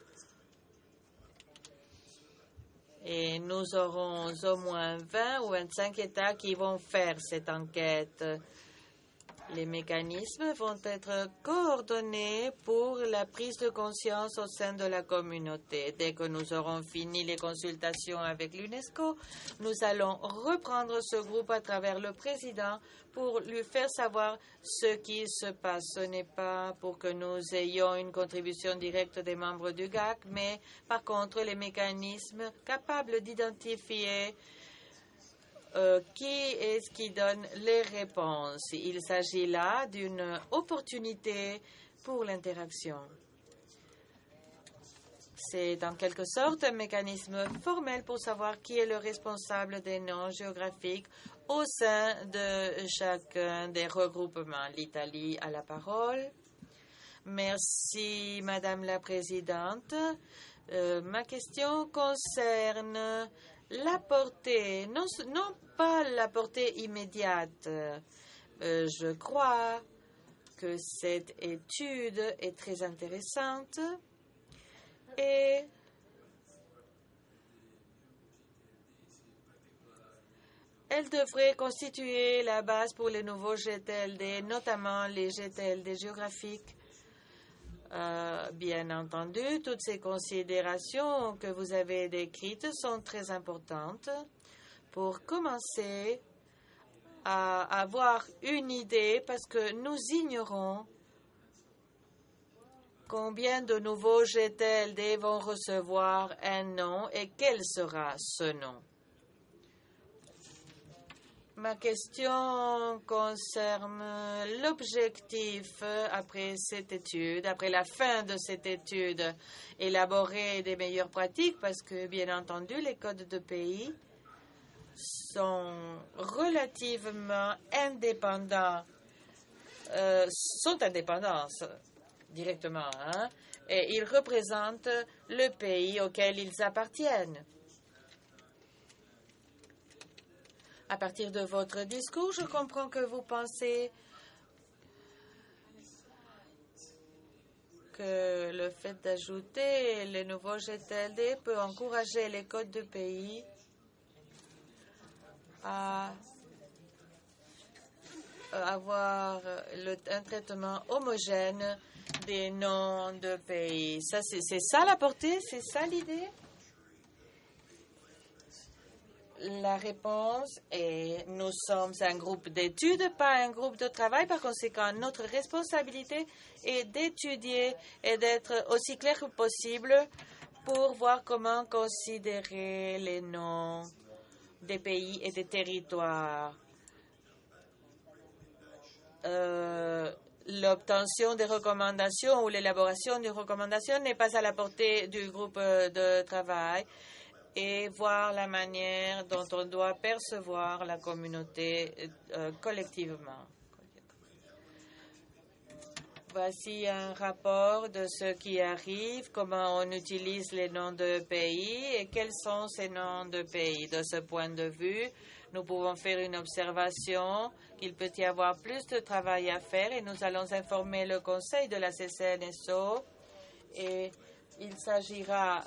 Et nous aurons au moins 20 ou 25 États qui vont faire cette enquête. Les mécanismes vont être coordonnés pour la prise de conscience au sein de la communauté. Dès que nous aurons fini les consultations avec l'UNESCO, nous allons reprendre ce groupe à travers le président pour lui faire savoir ce qui se passe. Ce n'est pas pour que nous ayons une contribution directe des membres du GAC, mais par contre les mécanismes capables d'identifier qui est-ce qui donne les réponses. Il s'agit là d'une opportunité pour l'interaction. C'est en quelque sorte un mécanisme formel pour savoir qui est le responsable des noms géographiques au sein de chacun des regroupements. L'Italie a la parole. Merci, Madame la Présidente. Ma question concerne la portée, non pas la portée immédiate. Je crois que cette étude est très intéressante et elle devrait constituer la base pour les nouveaux GTLD, notamment les GTLD géographiques. Bien entendu, toutes ces considérations que vous avez décrites sont très importantes pour commencer à avoir une idée parce que nous ignorons combien de nouveaux GTLD vont recevoir un nom et quel sera ce nom. Ma question concerne l'objectif après cette étude, après la fin de cette étude, élaborer des meilleures pratiques parce que, bien entendu, les codes de pays sont relativement indépendants, sont indépendants directement, et ils représentent le pays auquel ils appartiennent. À partir de votre discours, je comprends que vous pensez que le fait d'ajouter les nouveaux GTLD peut encourager les codes de pays à avoir un traitement homogène des noms de pays. C'est ça la portée? C'est ça l'idée? La réponse est nous sommes un groupe d'études, pas un groupe de travail. Par conséquent, notre responsabilité est d'étudier et d'être aussi clair que possible pour voir comment considérer les noms des pays et des territoires. L'obtention des recommandations ou l'élaboration d'une recommandation n'est pas à la portée du groupe de travail et voir la manière dont on doit percevoir la communauté collectivement. Voici un rapport de ce qui arrive, comment on utilise les noms de pays et quels sont ces noms de pays. De ce point de vue, nous pouvons faire une observation qu'il peut y avoir plus de travail à faire et nous allons informer le Conseil de la CCNSO et il sera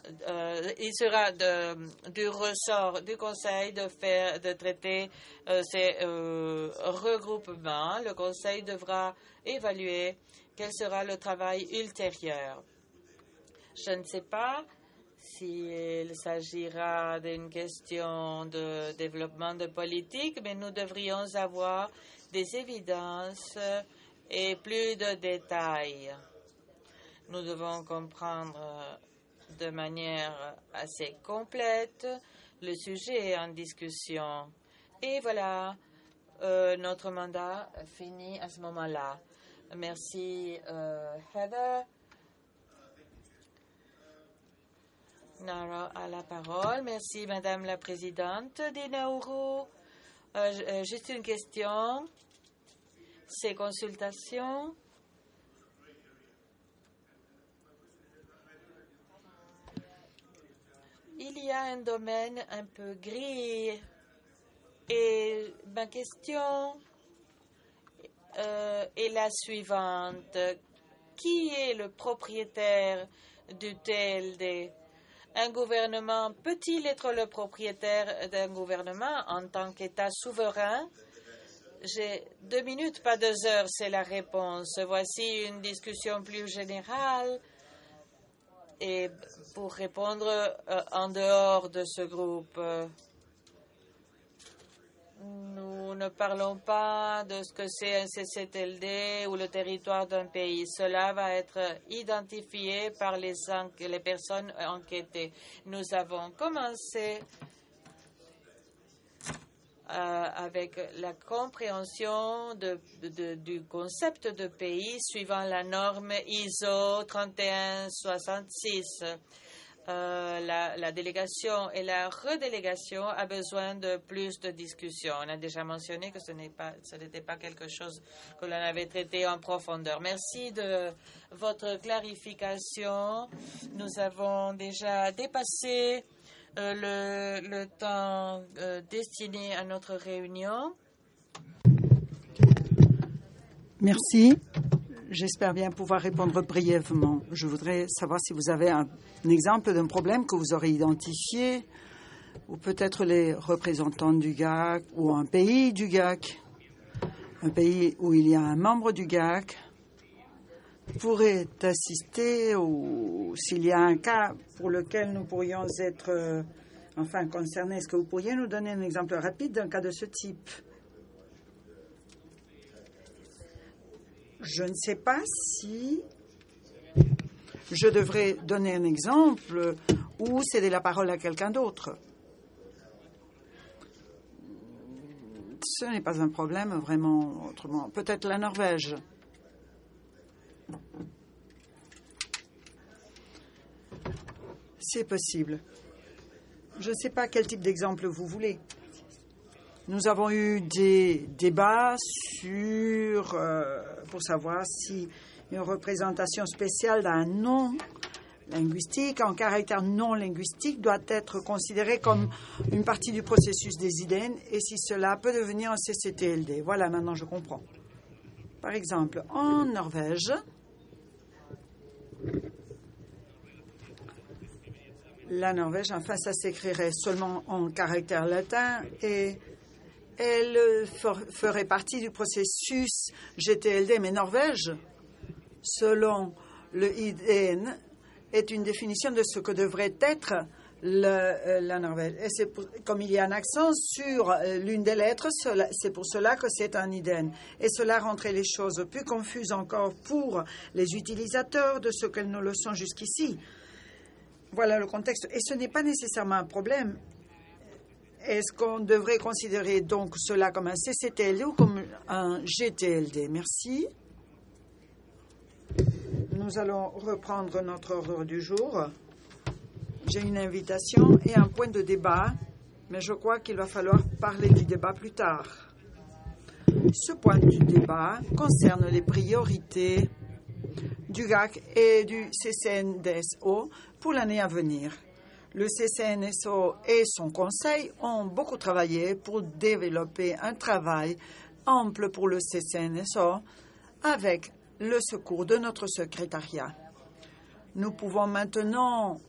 du ressort du Conseil de traiter ces regroupements. Le Conseil devra évaluer quel sera le travail ultérieur. Je ne sais pas s'il s'agira d'une question de développement de politique, mais nous devrions avoir des évidences et plus de détails. Nous devons comprendre de manière assez complète le sujet en discussion. Et voilà, notre mandat finit à ce moment-là. Merci, Heather. Nara a la parole. Merci, Madame la Présidente des Nauru. Juste une question. Ces consultations il y a un domaine un peu gris et ma question est la suivante. Qui est le propriétaire du TLD? Un gouvernement peut-il être le propriétaire d'un gouvernement en tant qu'État souverain? J'ai 2 minutes, pas 2 heures, c'est la réponse. Voici une discussion plus générale. Et pour répondre en dehors de ce groupe, nous ne parlons pas de ce que c'est un CCTLD ou le territoire d'un pays. Cela va être identifié par les personnes enquêtées. Nous avons commencé avec la compréhension du concept de pays suivant la norme ISO 3166. La délégation et la redélégation a besoin de plus de discussions. On a déjà mentionné que ce n'était pas quelque chose que l'on avait traité en profondeur. Merci de votre clarification. Nous avons déjà dépassé le temps destiné à notre réunion. Merci. J'espère bien pouvoir répondre brièvement. Je voudrais savoir si vous avez un exemple d'un problème que vous aurez identifié, ou peut-être les représentants du GAC, ou un pays du GAC, un pays où il y a un membre du GAC, pourrait assister, ou s'il y a un cas pour lequel nous pourrions être concernés. Est-ce que vous pourriez nous donner un exemple rapide d'un cas de ce type? Je ne sais pas si je devrais donner un exemple ou céder la parole à quelqu'un d'autre. Ce n'est pas un problème vraiment autrement. Peut-être la Norvège. C'est possible. Je ne sais pas quel type d'exemple vous voulez. Nous avons eu des débats pour savoir si une représentation spéciale d'un nom linguistique en caractère non linguistique doit être considéré comme une partie du processus des IDN et si cela peut devenir un CCTLD. Voilà, maintenant je comprends. Par exemple, en Norvège, la Norvège, enfin, ça s'écrirait seulement en caractère latin et elle ferait partie du processus GTLD. Mais Norvège, selon le IDN, est une définition de ce que devrait être la Norvège. Et c'est comme il y a un accent sur l'une des lettres, c'est pour cela que c'est un IDN. Et cela rendrait les choses plus confuses encore pour les utilisateurs de ce qu'elles ne le sont jusqu'ici. Voilà le contexte. Et ce n'est pas nécessairement un problème. Est-ce qu'on devrait considérer donc cela comme un CCTLD ou comme un GTLD? Merci. Nous allons reprendre notre ordre du jour. J'ai une invitation et un point de débat, mais je crois qu'il va falloir parler du débat plus tard. Ce point du débat concerne les priorités du GAC et du CCNSO pour l'année à venir. Le CCNSO et son conseil ont beaucoup travaillé pour développer un travail ample pour le CCNSO avec le secours de notre secrétariat. Nous pouvons maintenant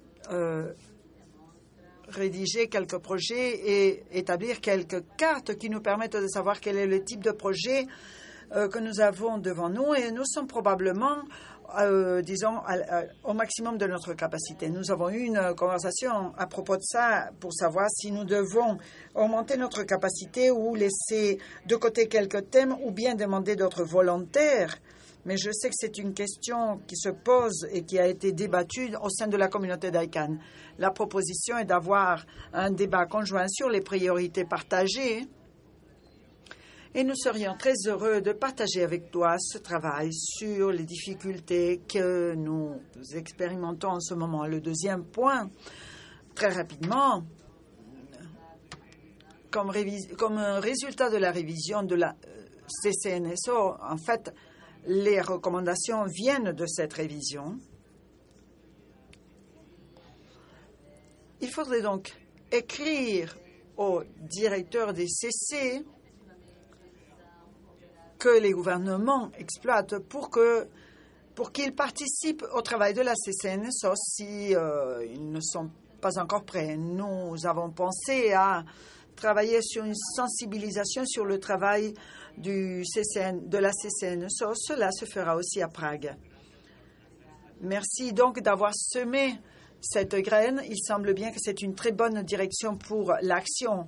rédiger quelques projets et établir quelques cartes qui nous permettent de savoir quel est le type de projet que nous avons devant nous et nous sommes probablement, disons, au maximum de notre capacité. Nous avons eu une conversation à propos de ça pour savoir si nous devons augmenter notre capacité ou laisser de côté quelques thèmes ou bien demander d'autres volontaires. Mais je sais que c'est une question qui se pose et qui a été débattue au sein de la communauté d'ICANN. La proposition est d'avoir un débat conjoint sur les priorités partagées et nous serions très heureux de partager avec toi ce travail sur les difficultés que nous expérimentons en ce moment. Le deuxième point, très rapidement, comme résultat de la révision de la CCNSO, en fait, les recommandations viennent de cette révision. Il faudrait donc écrire au directeur des CC que les gouvernements exploitent pour qu'ils participent au travail de la CCNSO si ils ne sont pas encore prêts. Nous avons pensé à travailler sur une sensibilisation sur le travail de la CCNSO. Cela se fera aussi à Prague. Merci donc d'avoir semé cette graine. Il semble bien que c'est une très bonne direction pour l'action.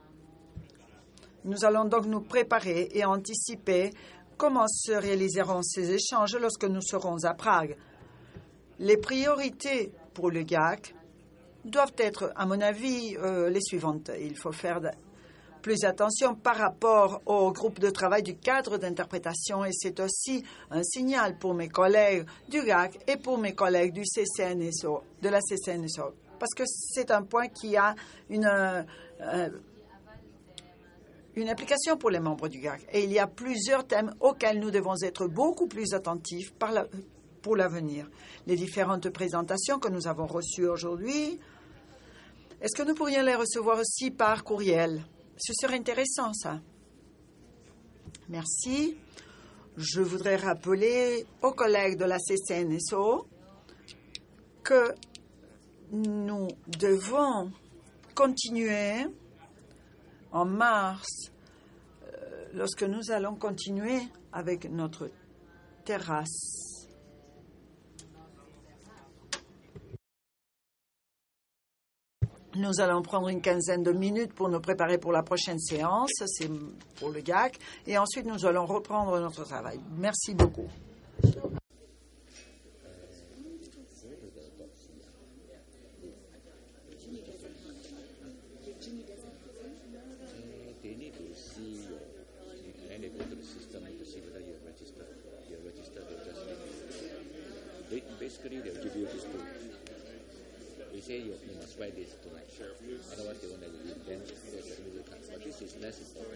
Nous allons donc nous préparer et anticiper comment se réaliseront ces échanges lorsque nous serons à Prague. Les priorités pour le GAC doivent être, à mon avis, les suivantes. Il faut faire plus attention par rapport au groupe de travail du cadre d'interprétation et c'est aussi un signal pour mes collègues du GAC et pour mes collègues du CCNSO, de la CCNSO, parce que c'est un point qui a une application pour les membres du GAC. Et il y a plusieurs thèmes auxquels nous devons être beaucoup plus attentifs pour l'avenir. Les différentes présentations que nous avons reçues aujourd'hui, est-ce que nous pourrions les recevoir aussi par courriel? Ce serait intéressant, ça. Merci. Je voudrais rappeler aux collègues de la CCNSO que nous devons continuer en mars, lorsque nous allons continuer avec notre terrasse. Nous allons prendre une quinzaine de minutes pour nous préparer pour la prochaine séance, c'est pour le GAC, et ensuite nous allons reprendre notre travail. Merci beaucoup. They say you must buy this tonight. Otherwise, they won't let you. Then there's a little cut. But this is less important.